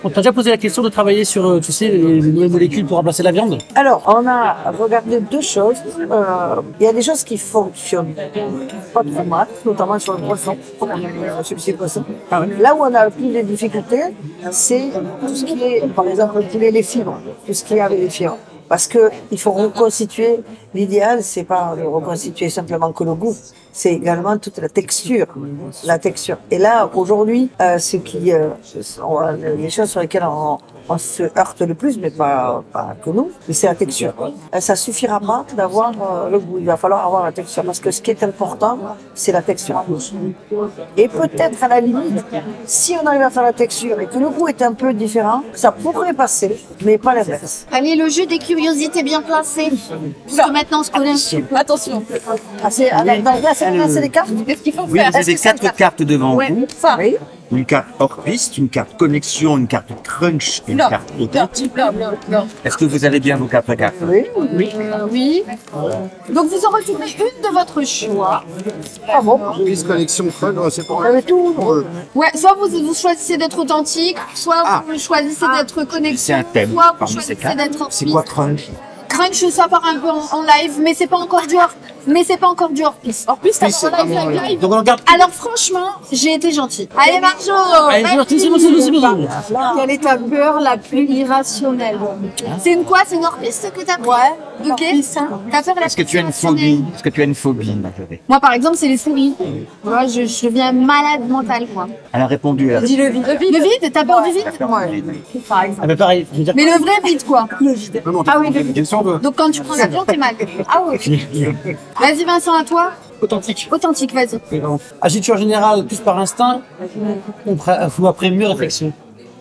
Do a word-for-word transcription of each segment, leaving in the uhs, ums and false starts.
On t'a déjà posé la question de travailler sur, euh, tu sais, les, les nouvelles molécules pour remplacer la viande? Alors, on a regardé deux choses. Euh, Il y a des choses qui fonctionnent pas trop mal, notamment sur le poisson, euh, substitut poisson. Ah ouais. Là où on a le plus de difficultés, c'est tout ce qui est, par exemple, les les fibres, tout ce qui est avec les fibres. Parce qu'il faut reconstituer, l'idéal, c'est pas de reconstituer simplement que le goût, c'est également toute la texture, la texture. Et là, aujourd'hui, euh, ce qui, euh, sont les choses sur lesquelles on, on se heurte le plus, mais pas, pas que nous, mais c'est la texture. Euh, ça suffira pas d'avoir euh, le goût, il va falloir avoir la texture, parce que ce qui est important, c'est la texture. Et peut-être à la limite, si on arrive à faire la texture et que le goût est un peu différent, ça pourrait passer, mais pas l'inverse. Allez, le jeu des curiosités bien placé. Parce que maintenant, on se connaît. Attention. Ah, c'est, alors, dans, là, c'est, là, c'est des cartes. Qu'est-ce qu'il faut Oui, faire? vous avez quatre cartes devant Ouais. vous. Ça. Oui. Une carte hors piste, une carte connexion, une carte crunch et une Non. carte Non, authentique. non, non, non. Est-ce que vous avez bien vos quatre cartes? Oui. Euh, oui. Donc, vous en retirez une de votre choix. Ah bon? Piste connexion creux, non, c'est pour Vous avez tout. Ouais, soit vous, vous choisissez d'être authentique, soit Ah. vous choisissez d'être C'est connexion, un thème soit vous parmi ces choisissez quatre. d'être C'est quoi crunch? Crunch, ça part un peu en, en live, mais c'est pas encore du hors, mais c'est pas encore du hors piste. En plus, t'as Oui, c'est pas live, vraiment live, live. Donc on regarde. Alors franchement, j'ai été gentille. Allez Marjo, Allez, c'est parti, c'est bon, c'est bon, c'est bon. quelle est ta peur la plus irrationnelle? C'est une quoi? C'est une hors piste que t'as pris? Ouais. Ok. Ta peur la Est-ce que plus tu as une irrationnelle? phobie? Est-ce que tu as une phobie, Marjorie? Moi par exemple, c'est les souris. Moi, je, je deviens malade mentale quoi. Elle a répondu à la Dis le vide. Le vide. Le vide, t'as peur du vide? Par exemple. Ah bah pareil, je veux dire. Mais le vrai vide quoi. Ah oui, une question de... Donc quand tu prends l'avion, t'es mal. Ah oui. Vas-y Vincent, à toi. Authentique. Authentique, vas-y. Agis-tu en général plus par instinct ou après, ou après mûre réflexion?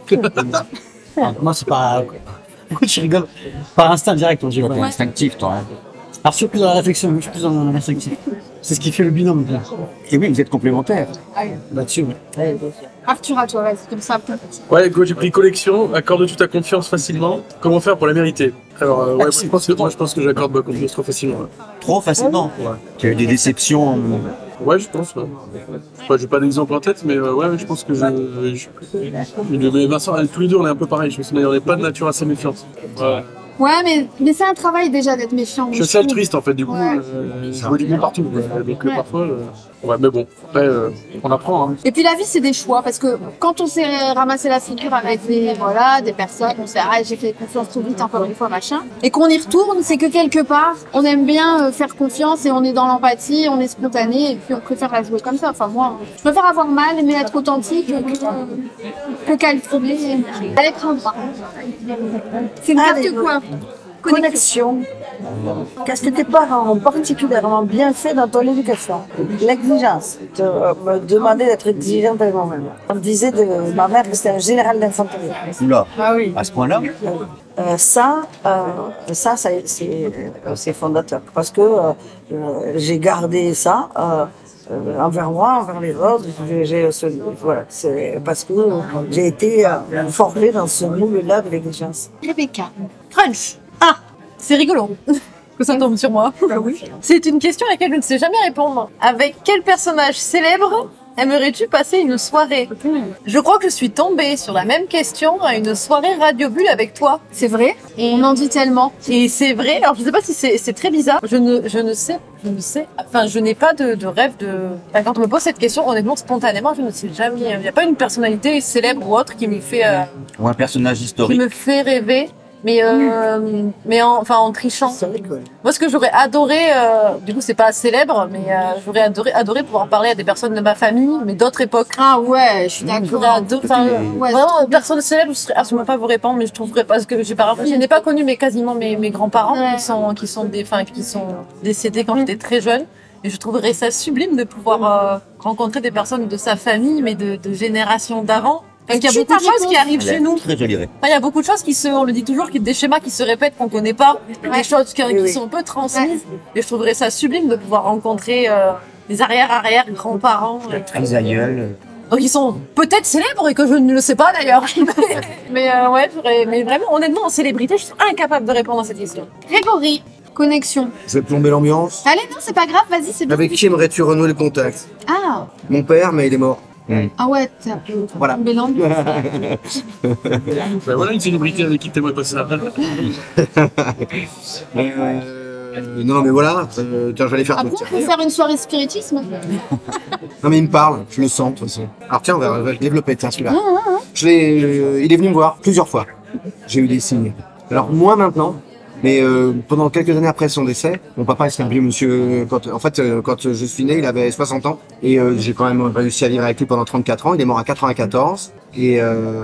Ah, moi c'est pas. Pourquoi tu rigoles? Par instinct direct, on dit. T'es instinctif, toi. Hein. Alors je suis plus dans la réflexion, moi, je suis plus dans l'instinctif. C'est ce qui fait le binôme. Là. Et oui, vous êtes complémentaires. Là-dessus, ouais. Arthur, à toi, vas-y, comme ça. Ouais, go, j'ai pris collection, accorde-tu ta confiance facilement. Comment faire pour la mériter? Alors, euh, ouais, moi, je pense que, moi, je pense que j'accorde ma confiance trop facilement. Ouais, Trop facilement. Ouais. Tu as eu des déceptions. Ouais, je pense. Ouais. Enfin, j'ai pas d'exemple en tête, mais euh, ouais, je pense que je. je... Mais Vincent, tous les deux, on est un peu pareil. Je pense qu'on n'est pas de nature assez méfiante. Ouais. Ouais, mais, mais c'est un travail déjà d'être méfiant. Je suis assez altruiste en fait, du coup, Ouais. euh, je vois du bien partout. quoi. Donc euh, parfois, euh, ouais, mais bon, après, euh, on apprend. Hein. Et puis la vie, c'est des choix, parce que quand on s'est ramassé la figure avec des, voilà, des personnes, on s'est dit, ah, j'ai fait confiance trop vite, encore une fois, machin, et qu'on y retourne, c'est que quelque part, on aime bien euh, faire confiance et on est dans l'empathie, on est spontané, et puis on préfère la jouer comme ça. Enfin, moi, je préfère avoir mal, mais être authentique que, que calculer. Allez, prends-moi. C'est une Allez, carte quoi? Connexion. Qu'est-ce que tes parents ont particulièrement bien fait dans ton éducation? L'exigence. Te, euh, me demander d'être exigeante avec moi-même. On me disait de ma mère que c'était un général d'infanterie. Oula. Ah oui. À ce point-là? Euh, ça, euh, ça, ça c'est, c'est fondateur. Parce que euh, euh, j'ai gardé ça euh, euh, envers moi, envers les autres. J'ai, j'ai ce- voilà, c'est parce que j'ai été euh, formée dans ce moule-là de l'exigence. Rebecca. Crunch. Ah, c'est rigolo que ça tombe sur moi. C'est une question à laquelle je ne sais jamais répondre. Avec quel personnage célèbre aimerais-tu passer une soirée? Je crois que je suis tombée sur la même question à une soirée Radio Bulle avec toi. C'est vrai? On en dit tellement. Et c'est vrai, alors je ne sais pas si c'est c'est très bizarre, je ne, je ne sais, je ne sais, enfin je n'ai pas de, de rêve de... Enfin, quand on me pose cette question, honnêtement, spontanément, je ne sais jamais, il n'y a pas une personnalité célèbre ou autre qui me fait, euh, Ou un personnage qui historique? me fait rêver. Mais, euh, mais en, enfin, en trichant. C'est vrai que Moi, ce que j'aurais adoré, euh, du coup, c'est pas célèbre, mais euh, j'aurais adoré, adoré pouvoir parler à des personnes de ma famille, mais d'autres époques. Ah ouais, je suis J'aurais d'accord. adoré, enfin, Ouais, vraiment, personne célèbre, je serais absolument pas vous répondre, mais je trouverais pas, parce que j'ai pas, je n'ai pas connu, mais quasiment mes, mes grands-parents, Ouais. qui sont, qui sont des, enfin, qui sont décédés quand j'étais très jeune. Et je trouverais ça sublime de pouvoir euh, rencontrer des personnes de sa famille, mais de, de générations d'avant. Parce qu'il y a Tu beaucoup de t'as choses qui arrivent chez nous. Très joli rêve. Enfin, il y a beaucoup de choses qui se, on le dit toujours, qui des schémas qui se répètent qu'on connaît pas, des choses qui, Oui, qui oui. sont peu transmises. Et je trouverais ça sublime de pouvoir rencontrer euh, des arrière-arrière grands-parents. euh, Très aïeul. donc ils sont peut-être célèbres et que je ne le sais pas d'ailleurs. mais euh, ouais, j'aurais, mais vraiment, honnêtement, en célébrité, je suis incapable de répondre à cette question. Grégory, connexion. Je vais plomber l'ambiance. Allez, non, c'est pas grave, vas-y, c'est bien. Avec qui aimerais-tu renouer le contact? Ah, Mon père, mais il est mort. Ah ouais, t'as Voilà. tombé l'ambiance. Bah voilà une célébrité avec qui t'aimerais passer ça. Euh, non, non, mais voilà, euh, tiens, je vais aller faire Après, ton on peut faire une soirée spiritisme. Non, mais il me parle, je le sens, de toute façon. Alors tiens, on va, on va le développer, tiens, celui-là. Je l'ai, euh, il est venu me voir plusieurs fois. J'ai eu des signes. Alors, moi maintenant, mais euh, pendant quelques années après son décès, mon papa, c'était un vieux monsieur. Quand, en fait, euh, quand je suis né, il avait soixante ans. Et euh, j'ai quand même réussi à vivre avec lui pendant trente-quatre ans. Il est mort à quatre-vingt-quatorze. Et, euh,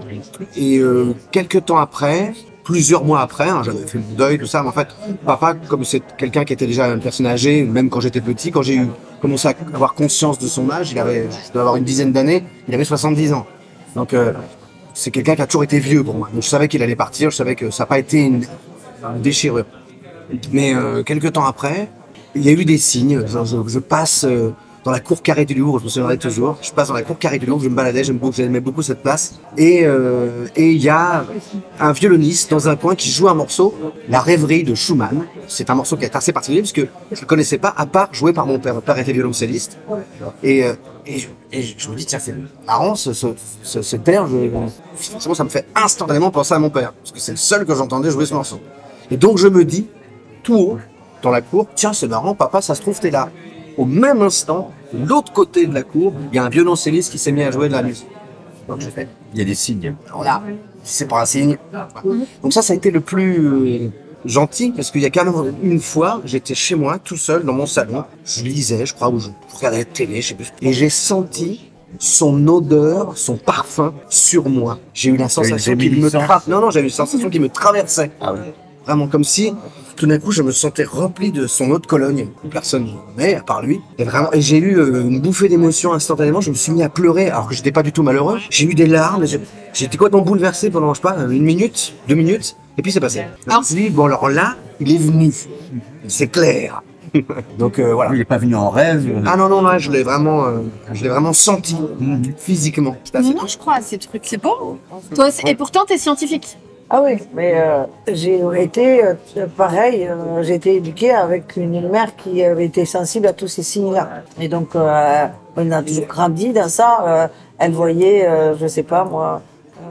et euh, quelques temps après, plusieurs mois après, hein, j'avais fait mon deuil, tout ça, mais en fait, papa, comme c'est quelqu'un qui était déjà une personne âgée, même quand j'étais petit, quand j'ai eu commencé à avoir conscience de son âge, il avait, je dois avoir une dizaine d'années, il avait soixante-dix ans. Donc, euh, c'est quelqu'un qui a toujours été vieux pour moi. Donc, je savais qu'il allait partir, je savais que ça n'a pas été une, une déchirure. Mais euh, quelques temps après, il y a eu des signes. Genre, je, je passe euh, dans la cour carrée du Louvre, je me souviendrai toujours. Je passe dans la cour carrée du Louvre, je me baladais, j'aime beaucoup, j'aimais beaucoup cette place. Et euh, et il y a un violoniste dans un coin qui joue un morceau, La Rêverie de Schumann. C'est un morceau qui est assez particulier parce que je le connaissais pas, à part joué par mon père. Mon père était violoncelliste. Et, euh, et, je, et je me dis, tiens, c'est marrant, ce, ce, ce, cet air, je, forcément, ça me fait instantanément penser à mon père. Parce que c'est le seul que j'entendais jouer ce morceau. Et donc je me dis, tout haut, dans la cour, tiens, c'est marrant, papa, ça se trouve, t'es là. Au même instant, de l'autre côté de la cour, il y a un violoncelliste qui s'est mis à jouer de la musique. Donc j'ai fait, Il y a des signes. voilà, si c'est pas un signe. Voilà. Donc ça, ça a été le plus euh, gentil, parce qu'il y a quand même une fois, j'étais chez moi, tout seul, dans mon salon, je lisais, je crois, ou je regardais la télé, je sais plus, et j'ai senti son odeur, son parfum sur moi. J'ai eu la sensation qu'il me tra... Non, non, j'ai eu une sensation qui me traversait. Ah ouais. Vraiment comme si, tout d'un coup, je me sentais rempli de son eau de Cologne. Personne mais à part lui. Et vraiment, et j'ai eu euh, une bouffée d'émotion instantanément. Je me suis mis à pleurer, alors que j'étais pas du tout malheureux. J'ai eu des larmes. j'ai- J'étais complètement bouleversé pendant, je sais pas, une minute, deux minutes. Et puis c'est passé. Je me suis dit, bon, alors là, il est venu. C'est clair. Donc euh, voilà. Il n'est pas venu en rêve. Ah non, non, non, je l'ai vraiment, euh, je l'ai vraiment senti, physiquement. C'est assez Mais moi, je crois à ces trucs. C'est beau. Toi aussi. Et pourtant, t'es scientifique. Ah oui, mais euh, j'ai été euh, pareil, euh, j'ai été éduquée avec une mère qui avait été sensible à tous ces signes-là. Et donc, euh, on a toujours grandi dans ça. Euh, elle voyait, euh, je sais pas moi,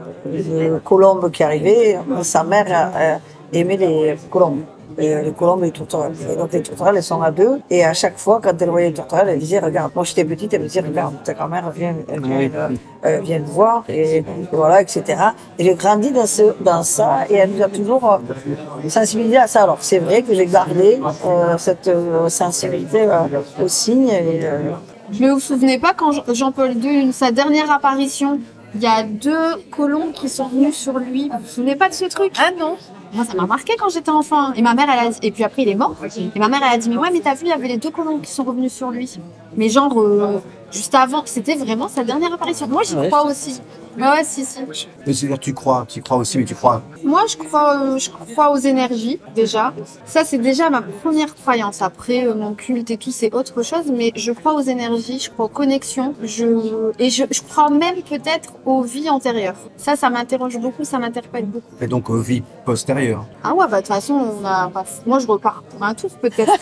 euh, les colombes qui arrivaient. Sa mère euh, aimait les colombes. Et les colombes et les tourterelles. Et donc les tourterelles, elles sont à deux. Et à chaque fois, quand elle voyait les tourterelles, elle disait, regarde, moi j'étais petite, elle me disait, regarde, ta grand-mère vient, elle vient, euh, euh, vient te voir, et, et voilà, et cetera. Et j'ai grandi dans, ce, dans ça, et elle nous a toujours euh, sensibilisé à ça. Alors c'est vrai que j'ai gardé euh, cette euh, sensibilité euh, aux signes. Et, euh, Mais vous vous souvenez pas quand Jean- Jean-Paul deux, sa dernière apparition, il y a deux colombes qui sont venus sur lui. Vous vous souvenez pas de ce truc? Ah non. Moi, ça m'a marqué quand j'étais enfant. Et ma mère, elle a dit... Et puis après, il est mort. Et ma mère, elle a dit, mais ouais, mais t'as vu, il y avait les deux colombes qui sont revenus sur lui. Mais genre, euh, juste avant, c'était vraiment sa dernière apparition. Moi, j'y crois aussi. Ouais, ouais, si, si. Mais c'est-à-dire, tu crois, tu crois aussi, mais tu crois. Moi, je crois, euh, je crois aux énergies, déjà. Ça, c'est déjà ma première croyance. Après, euh, mon culte et tout, c'est autre chose. Mais je crois aux énergies, je crois aux connexions. Je... Et je, je crois même peut-être aux vies antérieures. Ça, ça m'interroge beaucoup, ça m'interpelle beaucoup. Et donc, aux vies postérieures. Ah ouais, bah de toute façon, on a... bah, moi, je repars pour un tour, peut-être.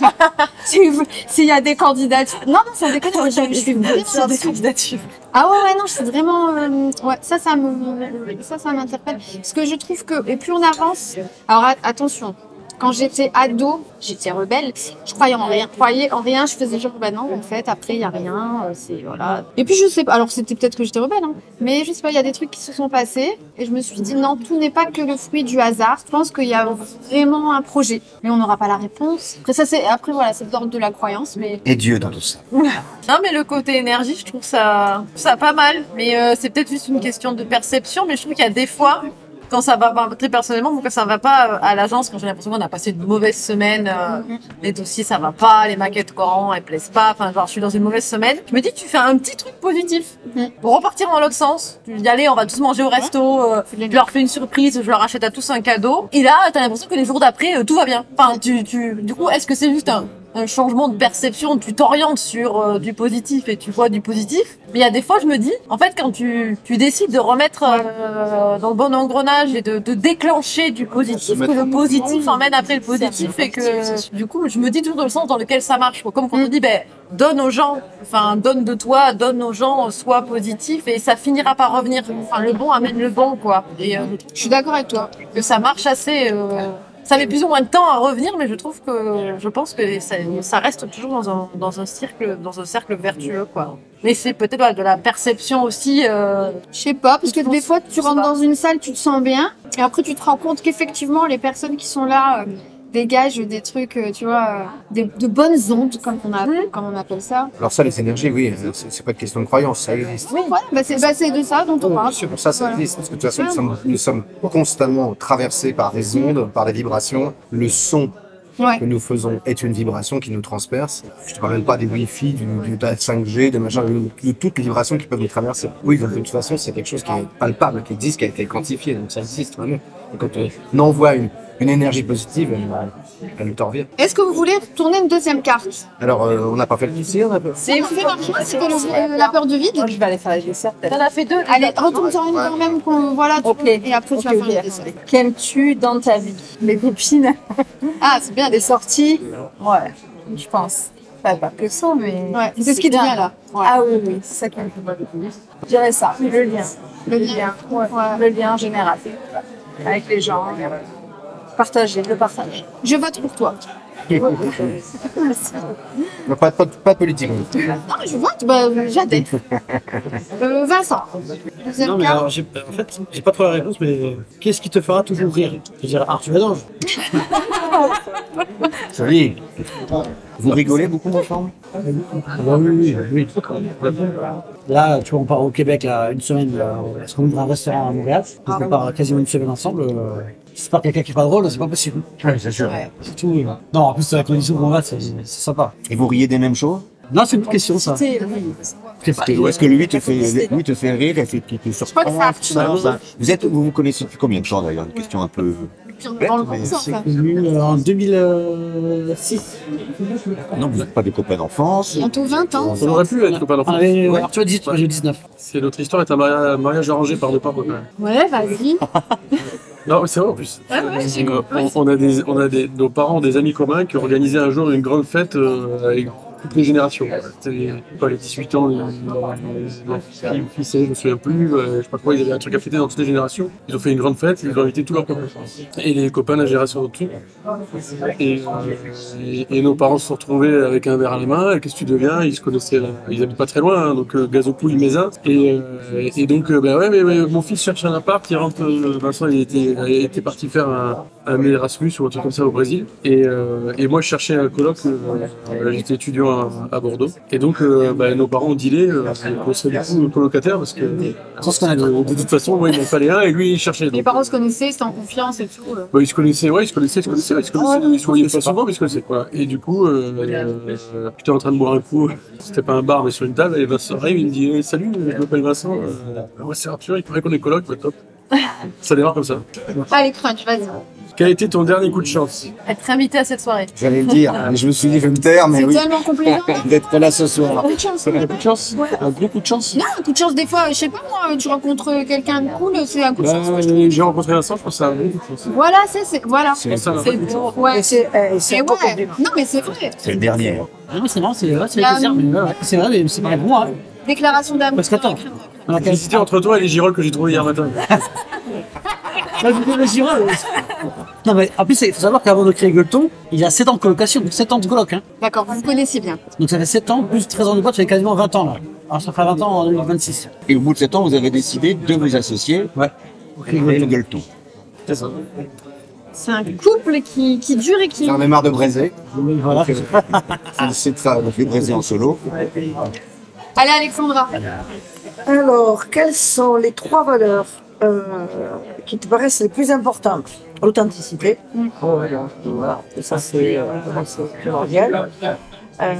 Si vous- S'il y a des candidatures... Non, non, ça déconne, moi, je, je suis vraiment... Sur des candidatures. Ah ouais, ouais, non, c'est vraiment... euh, ouais, ça, ça me... Ça, ça m'interpelle. Parce que je trouve que... Et plus on avance... Alors, a- attention. Quand j'étais ado, j'étais rebelle. Je croyais en rien. Je croyais en rien. Je faisais genre, bah non, en fait, après, il y a rien. euh, C'est, voilà. Et puis, je sais pas. Alors, c'était peut-être que j'étais rebelle, hein. Mais je sais pas, il y a des trucs qui se sont passés. Et je me suis dit, non, tout n'est pas que le fruit du hasard. Je pense qu'il y a vraiment un projet. Mais on n'aura pas la réponse. Après, ça, c'est, après, voilà, c'est de l'ordre de la croyance. Mais Et Dieu dans tout ça. Non, mais le côté énergie, je trouve ça, je trouve ça pas mal. Mais euh, c'est peut-être juste une question de perception. Mais je trouve qu'il y a des fois, quand ça va pas, très personnellement, quand ça va pas euh, à l'agence, quand j'ai l'impression qu'on a passé une mauvaise semaine, euh, les dossiers ça va pas, les maquettes Coran elles plaisent pas, enfin genre je suis dans une mauvaise semaine, je me dis tu fais un petit truc positif pour repartir dans l'autre sens. Tu dis allez on va tous manger au resto, euh, je leur fais une surprise, je leur achète à tous un cadeau, et là t'as l'impression que les jours d'après euh, tout va bien. Enfin tu, tu, du coup est-ce que c'est juste un un changement de perception, tu t'orientes sur euh, du positif et tu vois du positif. Mais il y a des fois, je me dis, en fait, quand tu, tu décides de remettre euh, dans le bon engrenage et de, de déclencher du positif, que le positif emmène après le positif et que du coup, je me dis toujours dans le sens dans lequel ça marche. Comme quand on dit, ben, donne aux gens, enfin, donne de toi, donne aux gens, sois positif et ça finira par revenir. Enfin, le bon amène le bon, quoi. Et euh, Je suis d'accord avec toi. que ça marche assez. Euh, ça met plus ou moins de temps à revenir, mais je trouve que je pense que ça, ça reste toujours dans un dans un cercle dans un cercle vertueux, quoi. Mais c'est peut-être ouais, de la perception aussi. Euh, Je sais pas, parce que Je pense- des fois, tu je sais rentres pas. dans une salle, tu te sens bien, et après, tu te rends compte qu'effectivement, les personnes qui sont là euh, dégagent des trucs, euh, tu vois, euh, des, de bonnes ondes, comme on, a, comme on appelle ça. Alors ça, les énergies, oui, euh, c'est c'est pas une question de croyance, ça existe. Oui, voilà, bah c'est bah, c'est de ça dont on Oui, parle. bien sûr, ça, ça Voilà. existe. Parce que de toute façon, nous sommes, nous sommes constamment traversés par des ondes, par des vibrations. Le son Ouais. que nous faisons est une vibration qui nous transperce. Je te parle même pas des Wi-Fi, du, du de la cinq G, de machin, de, de toutes les vibrations qui peuvent nous traverser. Oui, donc de toute façon, c'est quelque chose qui est palpable, qui existe, qui a été quantifié, donc ça existe vraiment. Et quand on envoie une, une énergie positive, elle, elle nous t'en revient. Est-ce que vous voulez tourner une deuxième carte? Alors, euh, on n'a pas fait le lycée, on a pas... C'est fait marcher, c'est que le- la peur de vide. je vais aller faire les desserts. T'en as fait deux. Allez, retourne sur une quand même, qu'on voilà, tu- Ok. et après tu vas Ok, faire le ok. dessert. Qu'aimes-tu dans ta vie? Mes copines. Ah, c'est bien, Des sorties. Ouais, je pense. Pas, pas que ça, mais. ouais, c'est ce qui devient là. Ouais. Ah oui, oui, c'est ça qui me fait mal. Je dirais ça, le lien. Le lien. Ouais. Le lien général. Avec les gens. Partager, le partage. Je vote pour toi. Pas, pas, pas de politique. oui. Non, je vote, bah, j'adhère. Euh, Vincent. Deuxième Non, mais carte. alors, j'ai- en fait, j'ai pas trop la réponse, mais qu'est-ce qui te fera toujours rire? Je dirais Arthur Adange. Joli. Vous rigolez beaucoup ensemble? Ah bah oui, oui, oui. Là, tu vois, on part au Québec là, une semaine, là, parce qu'on ouvre un restaurant à Montréal. Donc on part quasiment une semaine ensemble. euh, Si c'est pas quelqu'un qui est pas drôle, c'est pas possible. Oui, c'est sûr. Surtout, euh, non, en plus, la condition de Montréal, c'est c'est sympa. Et vous riez des mêmes choses? Non, c'est une bonne question, ça. C'est pas- Ou est-ce que lui te fait, lui te fait rire et fait qu'il te surprend? crois que c'est Arthur. ça, ça. Vous êtes, vous vous connaissez depuis combien de temps d'ailleurs? Une question un peu. Dans le mais bon sens, hein. Venu euh, en deux mille six. Non, vous n'êtes pas des copains d'enfance. Bientôt vingt ans. On aurait pu être copains On d'enfance. avait, ouais, Arthur a dix-huit, moi j'ai dix-neuf. C'est notre histoire est un maria- mariage arrangé par deux parents. quand même. Ouais, vas-y. Non, mais c'est vrai en plus. Ouais, ouais, c'est Euh, on, on a des, on a des, nos parents ont des amis communs qui ont organisé un jour une grande fête euh, avec toutes les générations. C'était pas les dix-huit ans, les, les, les fils, je me souviens plus, euh, je sais pas quoi, ils avaient un truc à fêter dans toutes les générations. Ils ont fait une grande fête, ils ont invité tous leurs copains. Et les copains de la génération au-dessus. Et, euh, et, et nos parents se sont retrouvés avec un verre à la main, et qu'est-ce que tu deviens? Ils se connaissaient, euh, ils habitent pas très loin, hein, donc euh, Gazopouille, Mézin. Et, euh, et donc, euh, ben ouais, mais, mais mon fils cherche un appart, il rentre, euh, Vincent il était, il était parti faire un, un Erasmus ou un truc comme ça au Brésil. Et, euh, et moi je cherchais un coloc, euh, j'étais étudiant à, à Bordeaux. Et donc euh, ben, nos parents ont dealé, euh, qu'on serait du coup colocataire parce que Sans se connaître. euh, de toute façon, moi il m'en fallait un et lui il cherchait. Les Donc, parents se connaissaient, c'était en confiance et tout. euh. bah, ils se connaissaient, ouais, ils se connaissaient, ils se connaissaient, ils se connaissaient, ils se voyaient pas souvent, mais ils se connaissaient, quoi. Et du coup, euh, euh, j'étais en train de boire un coup, c'était pas un bar, mais sur une table, et Vincent arrive, il me dit, eh, salut, je m'appelle Vincent, euh, ouais, c'est Arthur, il paraît qu'on est coloc, bah, top. Ça démarre comme ça. Allez, crunch, vas-y. Quel a été ton dernier coup de chance? Être invité à cette soirée. J'allais le dire, mais je me suis dit, je vais me taire, mais C'est oui, tellement compliqué. d'être là ce soir. Coup de chance. Un coup de chance? Un gros coup de chance? Non, un coup de chance, des fois, je sais pas moi, tu rencontres quelqu'un de cool, c'est un coup de Bah, chance. j'ai rencontré Vincent, je pense que c'est un gros coup de chance. Voilà, c'est, c'est, voilà. C'est ça, là. C'est, ouais. Et c'est eh, c'est Et un peu ouais. compliqué. Non, mais c'est vrai. C'est le dernier. Ah, c'est marrant, c'est vrai, c'est La- plaisir, mais ouais, ouais, c'est vrai, mais c'est pas pour moi. Hein. Déclaration d'amour. Parce qu'attends, on a J'ai hésité entre toi et les girolles que j'ai trouvées hier matin. Là, je vais le Giroud, ouais. Non, mais en plus, il faut savoir qu'avant de créer Gueuleton, il y a sept ans de colocation, sept ans de coloc. Hein. D'accord, vous vous connaissez bien. Donc ça fait sept ans, plus treize ans de boîte, ça fait quasiment vingt ans là. Alors ça fera vingt ans en deux mille vingt-six. Et au bout de sept ans, vous avez décidé de vous associer Ouais. avec le Gueuleton. C'est ça. C'est un couple qui, qui dure et qui. J'en ai marre de braiser. Voilà. C'est de ça, vous faites braiser en solo. Allez, Alexandra. Alors, quelles sont les trois valeurs euh, qui te paraissent les plus importantes? L'authenticité. Voilà. Voilà. Ça, c'est euh, c'est primordial. euh,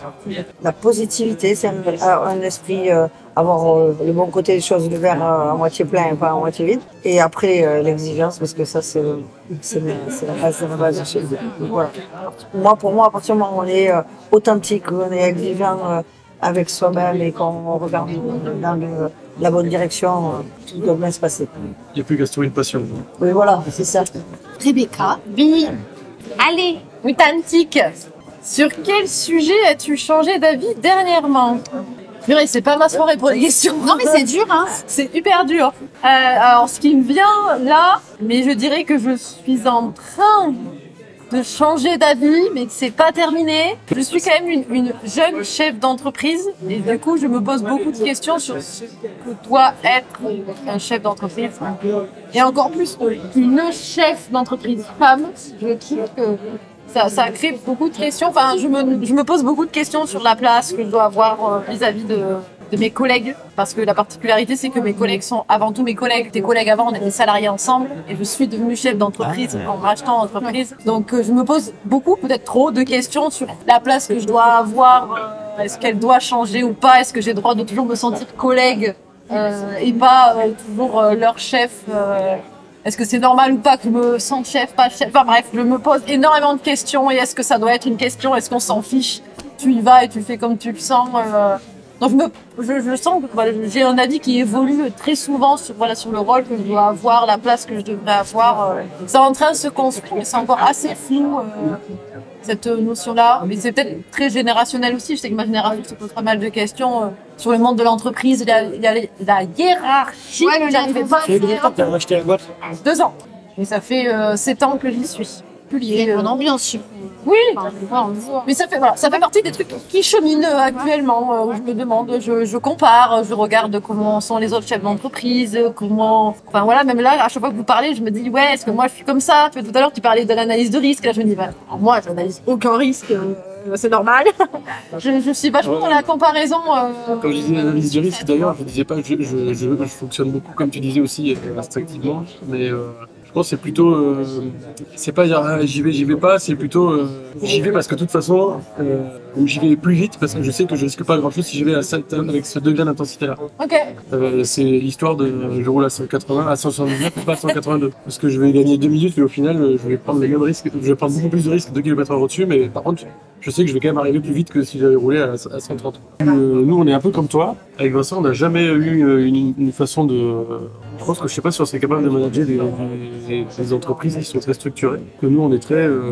la positivité, c'est un, un esprit, euh, avoir euh, le bon côté des choses, le verre euh, à moitié plein et pas à moitié vide. Et après, euh, l'exigence, parce que ça, c'est, c'est, c'est la base de la base de chez nous. Voilà. Moi, pour moi, à partir du moment où on est euh, authentique, on est exigeant euh, avec soi-même et qu'on regarde dans le, la bonne direction, euh, tout doit bien se passer. Il n'y a plus qu'à se trouver une passion. Oui, voilà, c'est ça. Rebecca. Oui. Allez, authentique. Sur quel sujet as-tu changé d'avis dernièrement? Purée, c'est pas ma soirée pour les questions. Non mais c'est dur, hein. C'est hyper dur. Euh, alors, ce qui me vient là, mais je dirais que je suis en train de changer d'avis, mais que c'est pas terminé. Je suis quand même une, une jeune chef d'entreprise et du coup, je me pose beaucoup de questions sur ce que doit être un chef d'entreprise. Et encore plus une chef d'entreprise femme, je trouve que ça, ça crée beaucoup de questions. Enfin, je me, je me pose beaucoup de questions sur la place que je dois avoir vis-à-vis de, de mes collègues. Parce que la particularité, c'est que mes collègues sont avant tout mes collègues. Tes collègues avant, on était salariés ensemble. Et je suis devenue chef d'entreprise en rachetant l'entreprise. Donc, je me pose beaucoup, peut-être trop, de questions sur la place que je dois avoir. Est-ce qu'elle doit changer ou pas? Est-ce que j'ai le droit de toujours me sentir collègue euh, et pas euh, toujours euh, leur chef euh, Est-ce que c'est normal ou pas que je me sente chef, pas chef? Enfin bref, je me pose énormément de questions et est-ce que ça doit être une question? Est-ce qu'on s'en fiche? Tu y vas et tu fais comme tu le sens. Euh... Donc je, me, je, je sens que voilà, j'ai un avis qui évolue très souvent sur, voilà, sur le rôle que je dois avoir, la place que je devrais avoir. Euh... C'est en train de se construire, mais c'est encore assez flou, euh, cette notion-là. Mais c'est peut-être très générationnel aussi. Je sais que ma génération se pose pas mal de questions euh, sur le monde de l'entreprise. Il y a, il y a les, la hiérarchie. Ouais, le J'arrivais pas à Tu faire. as racheté la boîte? Deux ans. Et ça fait euh, sept ans que j'y suis. Il y a une ambiance. Oui, Enfin, on voit, on voit. mais ça fait, voilà, ça fait partie des trucs qui cheminent euh, actuellement, euh, où je me demande, je, je compare, je regarde comment sont les autres chefs d'entreprise, euh, comment... Enfin voilà, même là, à chaque fois que vous parlez, je me dis, ouais, est-ce que moi je suis comme ça? Tu vois, tout à l'heure, tu parlais de l'analyse de risque, là je me dis, bah, alors, moi, j'analyse aucun risque, euh, c'est normal. je, je suis vachement dans la comparaison. Euh... Comme je disais l'analyse du risque, d'ailleurs, je disais pas, je, je, je, je fonctionne beaucoup, comme tu disais aussi, euh, instinctivement, mais... Euh... Je pense que c'est plutôt, euh, c'est pas dire ah, j'y vais, j'y vais pas, c'est plutôt euh, j'y vais parce que de toute façon, euh, ou j'y vais plus vite parce que je sais que je risque pas grand chose si j'y vais à cette, avec ce degré d'intensité-là. Ok. Euh, c'est l'histoire de je roule à cent quatre-vingts, à cent soixante-dix-neuf, pas à cent quatre-vingt-deux. Parce que je vais gagner deux minutes, mais au final, je vais prendre les mêmes risques, je vais prendre beaucoup plus de risques deux kilomètres heure au-dessus, mais par contre, je sais que je vais quand même arriver plus vite que si j'avais roulé à, à cent trente. Euh, nous, on est un peu comme toi. Avec Vincent, on n'a jamais eu une, une, une façon de... Je pense que je sais pas si on serait capable de manager des, des, des entreprises qui sont très structurées. Que nous, on est très... Euh,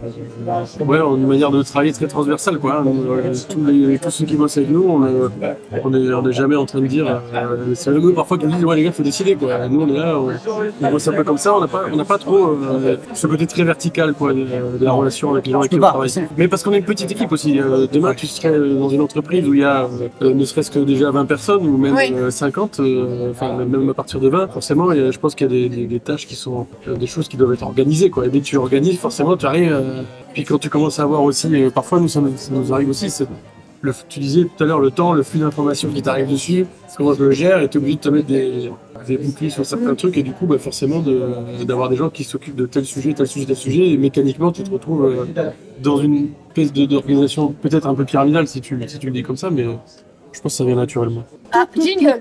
ouais, on a une manière de travailler très transversale, quoi. Nous, euh, tous, les, tous ceux qui bossent avec nous, on est, on est, on est jamais en train de dire... Euh, c'est eux parfois qui nous disent, ouais les gars, faut décider, quoi. Nous, on est là, on, on bosse un peu comme ça. On n'a pas, on n'a pas trop euh, ce côté très vertical, quoi, de, de la relation avec les gens avec qui on travaille. Mais parce qu'on est une petite équipe aussi. Euh, demain, tu serais dans une entreprise où il y a euh, ne serait-ce que déjà vingt personnes ou même Oui. euh, cinquante, euh, enfin même à partir de vingt, forcément, il y a- je pense qu'il y a des, des- des tâches qui sont euh, des choses qui doivent être organisées, quoi. Et dès que tu organises, forcément, tu arrives. euh, Puis quand tu commences à avoir aussi, euh, parfois nous ça, nous ça nous arrive aussi, c'est le, tu disais tout à l'heure le temps, le flux d'informations qui t'arrive dessus, comment je le gère, et tu es obligé de te mettre des, des boucliers sur certains trucs, et du coup, bah, forcément, de- d'avoir des gens qui s'occupent de tel sujet, tel sujet, tel sujet, et mécaniquement, tu te retrouves euh, dans une espèce de- d'organisation peut-être un peu pyramidale si tu, si tu le dis comme ça, mais euh, je pense que ça vient naturellement. Ah, jingle.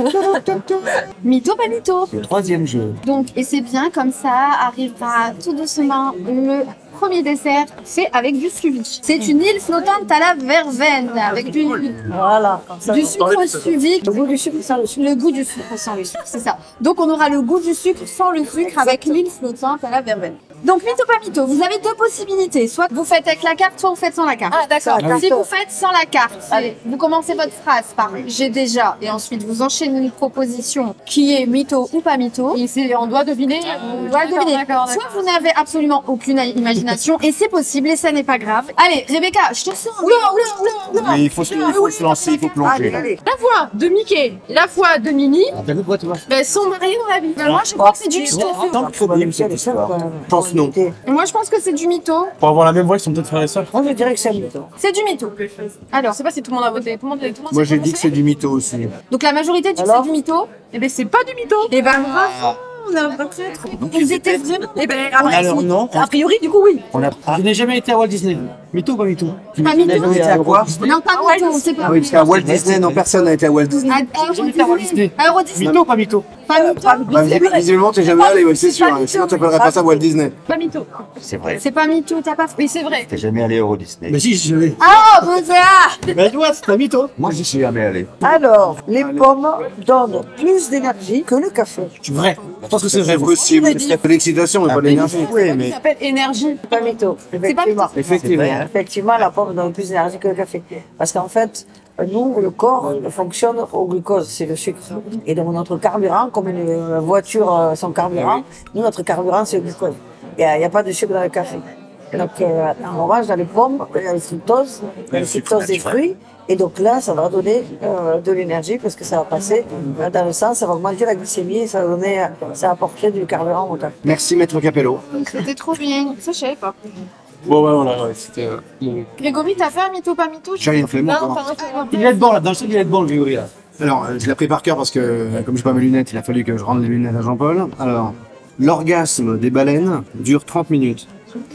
Mytho, pas mytho. Le troisième jeu. Donc, et c'est bien, comme ça arrivera tout doucement le premier dessert, c'est avec du suivi. C'est une île flottante à la verveine, avec du, Voilà, comme ça. du sucre suivi. Le goût du sucre sans le sucre. Le goût du sucre sans le sucre, c'est ça. Donc on aura le goût du sucre sans le sucre avec l'île flottante à la verveine. Donc mytho pas mytho, vous avez deux possibilités. Soit vous faites avec la carte, soit vous faites sans la carte. Ah, d'accord. Ça, Si vous faites sans la carte, c'est- vous commencez votre phrase par j'ai déjà et ensuite vous enchaînez une proposition qui est mytho ou pas mytho. Et c'est, on doit deviner. Vous euh, doit d'accord, deviner. d'accord, Soit vous n'avez absolument aucune imagination et c'est possible et ça n'est pas grave. Allez, Rebecca, je te sens. Oula, oula, oula, oula. Mais il faut se, il faut se lancer, il faut plonger. Allez, là. allez. La voix de Mickey, la voix de Minnie, T'as vu quoi, tu vois? ben, sont mariés dans la vie. Ben, moi je crois que c'est du mytho. Tant que faut dire cette histoire. Pense non. Moi je pense que c'est du mytho. Pour avoir la même voix, ils sont peut-être frères et sœurs. Moi, je dirais que c'est un mytho. C'est du mytho. Alors, Je sais pas si tout le monde a voté. Tout le monde, tout le monde Moi s'est j'ai dit que prononcé c'est du mytho aussi. donc la majorité dit que Alors c'est du mytho. Eh ben, c'est pas du mytho. Et ben bravo, on a peut-être. Vous étiez vraiment. Eh ben, On a après, leur nom. a priori, du coup, oui. On a Je n'ai jamais été à Walt Disney. Mytho ou pas mytho? Pas mytho. On était à quoi? Non, pas mytho, c'est pas. Ah oui, parce qu'à Walt Disney, non, personne n'a été à Walt Disney. À Euro Disney. À Euro Disney. Mytho ou pas mytho? Pas mytho. Bah, vis- visiblement, t'es jamais allé, ouais, c'est sûr. hein. Sinon, tu appellerais pas ça Walt Disney. Pas mytho. C'est vrai. C'est pas mytho, t'as pas fait. Oui, c'est vrai. T'es jamais allé à Euro Disney. Mais si, je vais. Ah, bon, c'est là. Mais toi, c'est pas mytho. Moi, j'y suis jamais allé. Alors, les pommes donnent plus d'énergie que le café. C'est vrai. Je pense que c'est vrai. C'est possible. C'est de l'excitation, mais pas de l'énergie. Oui, Ça mais s'appelle énergie. Pas mytho, pas effectivement. Effectivement. Effectivement, la pomme donne plus d'énergie que le café. Parce qu'en fait, nous, le corps fonctionne au glucose, c'est le sucre. Et donc notre carburant, comme une voiture, euh, son carburant, nous, notre carburant, c'est le glucose. Il n'y a, il y a pas de sucre dans le café. Donc, euh, en orange, dans les pommes, il y a le fructose, il y a le fructose des fruits. Et donc là, ça va donner euh, de l'énergie parce que ça va passer euh, dans le sang, ça va augmenter la glycémie et ça va, donner, euh, ça va apporter du carburant au moteur. Merci, Maître Capello. C'était trop bien. Ça, je savais pas. Bon, ouais, voilà, ouais, c'était. euh, bon. Grégory, t'as fait un mytho, pas mytho? J'ai rien fait, moi. Non, encore. pas un Il va être bon là, dans le sud, il va être bon le Grégory là. Alors, euh, je l'ai pris par cœur parce que, euh, comme je n'ai pas mes lunettes, il a fallu que je rende les lunettes à Jean-Paul. Alors, l'orgasme des baleines dure trente minutes.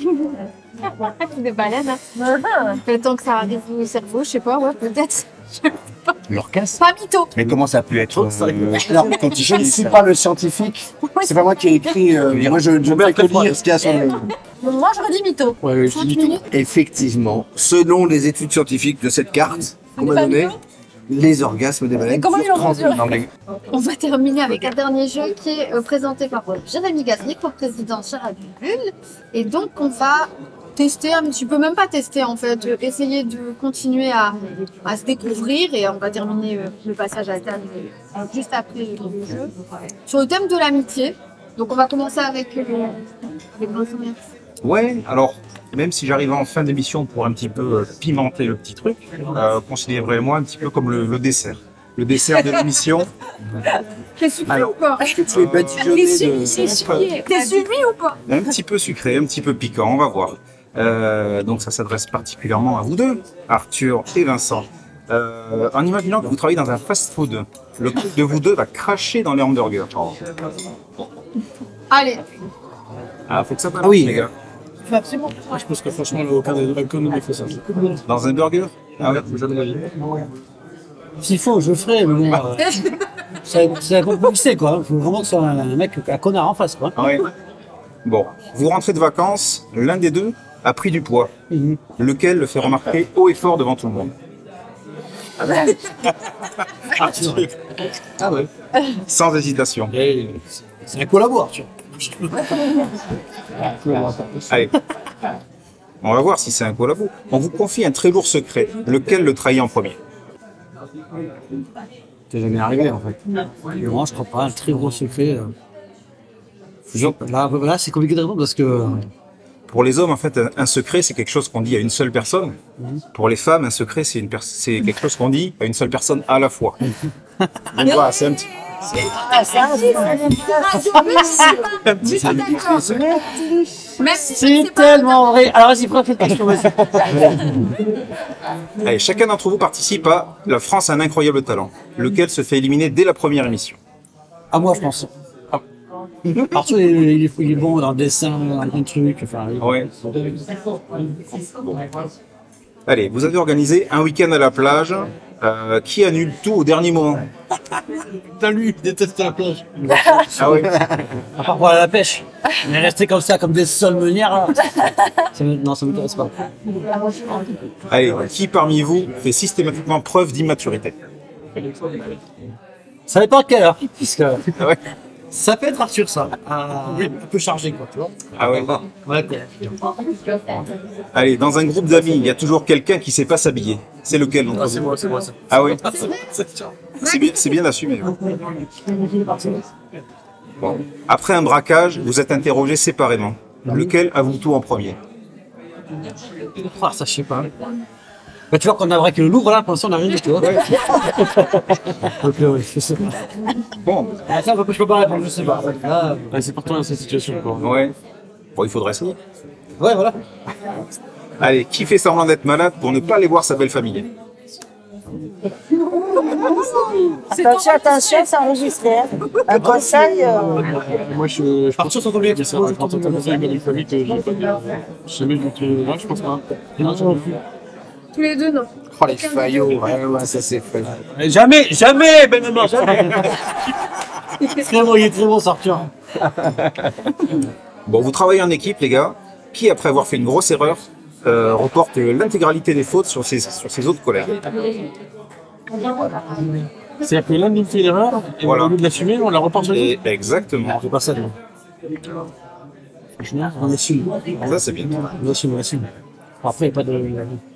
Des baleines. Hein. Le temps que ça arrive au cerveau, je sais pas, ouais, peut-être. l'orgasme. Pas mytho. Mais comment ça a pu être euh, Alors, je ne suis pas le scientifique, c'est pas moi qui ai écrit, euh, moi je, je ne fais que lire ce qu'il y a sur le... Moi, j'aurais dit mytho. Ouais, ouais, je cinq dis minutes. Effectivement, selon les études scientifiques de cette carte qu'on On est m'a pas donnée, mytho les orgasmes des baleines comment ils durent l'ont trente mesuré minutes. On va terminer avec un dernier jeu qui est euh, présenté par Jérémy Gasnier, co-président chez Radio Bulle. Et donc, on va tester, un petit peu, même pas tester en fait, euh, essayer de continuer à, à se découvrir et on va terminer euh, le passage à la table euh, juste après le jeu. Sur le thème de l'amitié. Donc, on va commencer avec, euh, avec Vincent. Ouais, alors, même si j'arrive en fin d'émission pour un petit peu euh, pimenter le petit truc, euh, considérez-moi un petit peu comme le, le dessert. Le dessert de l'émission. T'es suivi Alors, ou pas? Est-ce que tu es badigeonné de... T'es suivi ou pas? Un petit peu sucré, un petit peu piquant, on va voir. Euh, donc ça s'adresse particulièrement à vous deux, Arthur et Vincent. Euh, en imaginant que vous travaillez dans un fast-food, le couple de vous deux va cracher dans les hamburgers. Allez, Ah, faut que ça passe, Ah oui. les gars. Absolument. Je pense que franchement, là, aucun des deux ne fait ça. Dans un burger. Ah ouais. Jamais de la vie. S'il faut, je le ferai, mais bon. euh, c'est c'est pas poussé quoi. Il faut vraiment que ce soit un, un mec, un connard en face quoi. Ah ouais. Bon, vous rentrez de vacances, l'un des deux a pris du poids. Mhm. Lequel le fait remarquer haut et fort devant tout le monde. Arthur. Ah ouais. Sans hésitation. Et C'est un collabo, tu vois. Allez. On va voir si c'est un collabo. On vous confie un très lourd secret. Lequel le trahit en premier? T'es jamais arrivé en fait. Moi, je crois pas, un très gros secret. euh. Là, là c'est compliqué de répondre parce que. euh, Pour les hommes, en fait, un- un secret, c'est quelque chose qu'on dit à une seule personne. Pour les femmes, un secret, c'est une pers- c'est quelque chose qu'on dit à une seule personne à la fois. Donc voilà, c'est un petit... un petit- C'est tellement vrai. Alors vas-y, prends cette question, vas-y. Allez, chacun d'entre vous participe à La France a un incroyable talent, lequel se fait éliminer dès la première émission. À moi, je pense. Arthur, il, il est, il est bon dans le dessin, dans plein de trucs. Enfin, il- Ouais. Allez, vous avez organisé un week-end à la plage. Euh, qui annule tout au dernier moment? putain, lui, il déteste la plage. Ah oui. À part pour aller à la pêche. On est resté comme ça, comme des solmenières. là. Ça me- Non, ça ne m'intéresse pas. Allez, qui parmi vous fait systématiquement preuve d'immaturité? Ça dépend de quelle heure. Puisque Ah ouais. ça peut être Arthur, ça. Ah, oui, un peu chargé, quoi, tu vois. Ah ouais. Ouais, quoi. Allez, dans un groupe d'amis, il y a toujours quelqu'un qui sait pas s'habiller. C'est lequel d'entre Ah, c'est vous? moi, c'est moi ça. Ah oui, C'est sûr. c'est bien, c'est bien assumé. Bon. Après un braquage, vous êtes interrogés séparément. Lequel avoue tout en premier? Ah, ça, je sais pas. Bah, tu vois qu'on a braqué le Louvre, là, pour l'instant, on a rien, tu vois. Donc, euh, oui, je sais pas. Bon, Ah, ça, je peux pas répondre, je sais pas. Ah, Ouais, c'est pourtant dans cette situation, quoi. ouais. Bon, il faudrait essayer. ouais, voilà. Allez, qui fait semblant d'être malade pour ne pas aller voir sa belle famille? Attention, attention, c'est enregistré. Hein. Un conseil. Euh... Moi, je, je partir sans combien de ça. Je partir sans combien de famille que j'ai pas de. Je sais même que. Non, je pense pas. Non, j'en ai plus. Tous les deux, non. Oh, les faillots, ouais, ouais, ça c'est fait. Jamais, jamais, ben maman, jamais. Très bon, il est très bon, Arthur. Bon, vous travaillez en équipe, les gars, qui, après avoir fait une grosse erreur, euh, reporte l'intégralité des fautes sur ses, sur ses autres collègues. C'est-à-dire que l'un nous fait l'erreur, et Voilà. au lieu de l'assumer, on la reporte sur lui. Et exactement. On fait pas ça, nous. Franchement, on assume. Ça, c'est bien. On assume, on assume. Après, il n'y a pas de...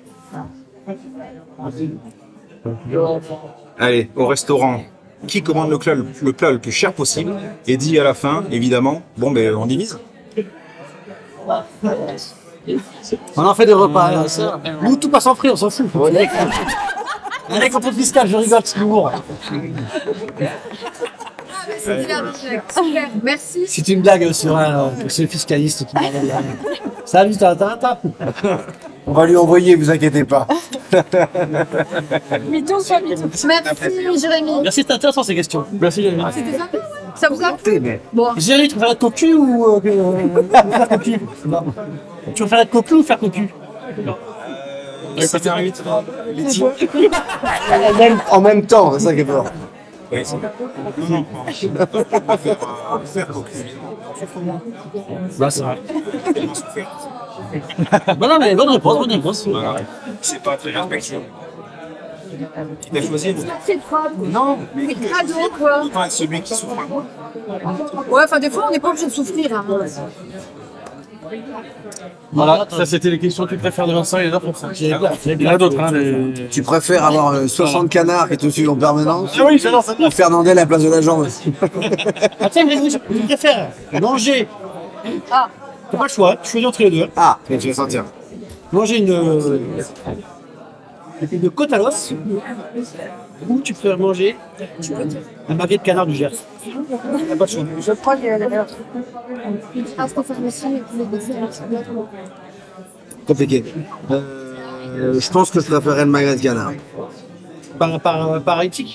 Allez, au restaurant, qui commande le plat, le plat le plus cher possible et dit à la fin, évidemment, bon, ben, on divise. On en fait des repas, là, ça. Nous, tout passe en frais, on s'en fout. Allez, contrôle fiscal, je rigole, c'est l'humour. Super, merci. C'est une blague sur un c'est le fiscaliste qui m'a dit. Salut, Tata. On va lui envoyer, vous inquiétez pas. Mytho ou pas mytho? Merci, Jérémy. Merci, c'est intéressant ces questions. Merci, Jérémy. C'était ça. Ça vous a plu? Bon. Jérémy, tu préfères être cocu ou euh, euh, faire cocu? Non. Tu préfères être cocu ou faire cocu? C'était un huit. En même, en même temps, c'est ça qui est fort. Oui, c'est bon. Non, non, non. Faire, euh, faire cocu. Bah, c'est vrai. Bah non, mais bonne réponse, bonne réponse. Voilà. C'est pas très respectueux. Il a choisi, vous. C'est propre. Non. C'est crado, quoi. Autant être celui qui souffre. Ouais, enfin, des fois, on n'est pas obligé de souffrir. Hein. Voilà, ça c'était les questions que tu préfères de Vincent et les autres pour ça. Il y en a d'autres, hein. Les... Tu préfères avoir euh, soixante canards qui te suivent en permanence Ah oui, j'adore ça. ou Fernandel à la place de la jambe? Ah, tiens, mais je je préfère manger. Ah. T'as pas le choix, tu choisis entre les deux. Ah, tu vas sentir. Manger une, euh, une côte à l'os ou tu peux manger un baguette de canard du Gers. T'as pas de choix. Je prends les. Ah, Stéphane aussi, les desserts. Compliqué. Euh, je pense que je préférerais le magret de canard. Par, par, par éthique.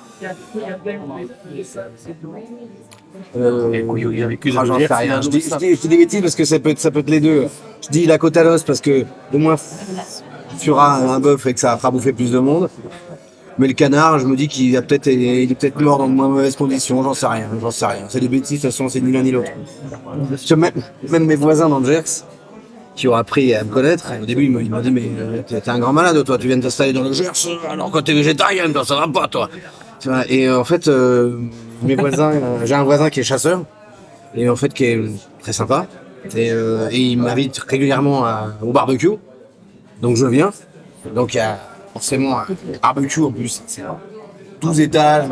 Euh, ah, j'en sais rien. Je dis, je, dis, je dis des bêtises parce que ça peut être, ça peut être les deux. Je dis la côte à l'os parce que au moins tu auras un bœuf et que ça fera bouffer plus de monde. Mais le canard, je me dis qu'il a peut-être, il est peut-être mort dans de moins mauvaises conditions. J'en sais rien, j'en sais rien. C'est des bêtises, de toute façon, c'est ni l'un ni l'autre. Parce que Même, même mes voisins dans le Gers, qui ont appris à me connaître, au début ils m'ont ils m'ont dit mais euh, t'es t'es un grand malade toi, tu viens de t'installer dans le Gers alors que t'es végétarien, toi, ça va pas toi. Tu vois, et euh, en fait, euh, mes voisins, euh, j'ai un voisin qui est chasseur et en fait qui est très sympa et, euh, et il m'invite régulièrement à- au barbecue, donc je viens. Donc il y a forcément un barbecue en plus, c'est douze étages,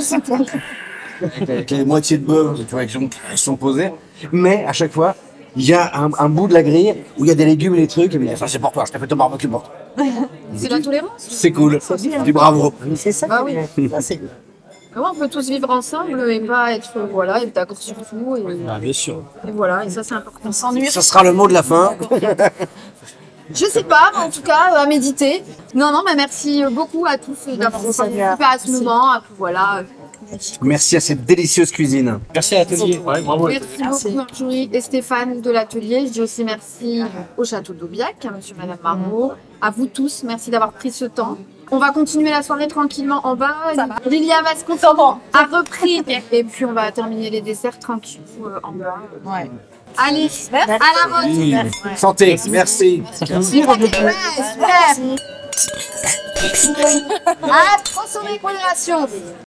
avec les moitiés de bœuf, tu vois, qui sont, qui sont posés, mais à chaque fois il y a un, un bout de la grille où il y a des légumes et des trucs, et bien, ça c'est pour toi, je t'ai fait ton barbecue pour toi. C'est la tolérance. C'est cool, du bravo. C'est ça. Bah oui. Ça, c'est- Ouais, on peut tous vivre ensemble et pas être, euh, voilà, être d'accord sur tout. Et, Ah, bien sûr. et voilà, et ça, c'est important. On s'ennuie. Ça sera le mot de la fin. Je sais pas, mais en tout cas, à méditer. Non, non, mais merci beaucoup à tous euh, d'avoir Merci, participé Sonia. à ce moment. Et puis voilà. euh, Merci à cette délicieuse cuisine. Merci à l'atelier. Ouais, bravo. Merci beaucoup Marjorie et Stéphane de l'atelier. Je dis aussi merci au château d'Aubiac, à monsieur et madame Marot, à vous tous. Merci d'avoir pris ce temps. On va continuer la soirée tranquillement en bas. Lilia va se concentrer, a repris. Et puis on va terminer les desserts tranquilles euh, en bas. Ouais. Allez, à la vôtre. Santé, merci. Merci. Ouais, super. Ah, consommer avec modération.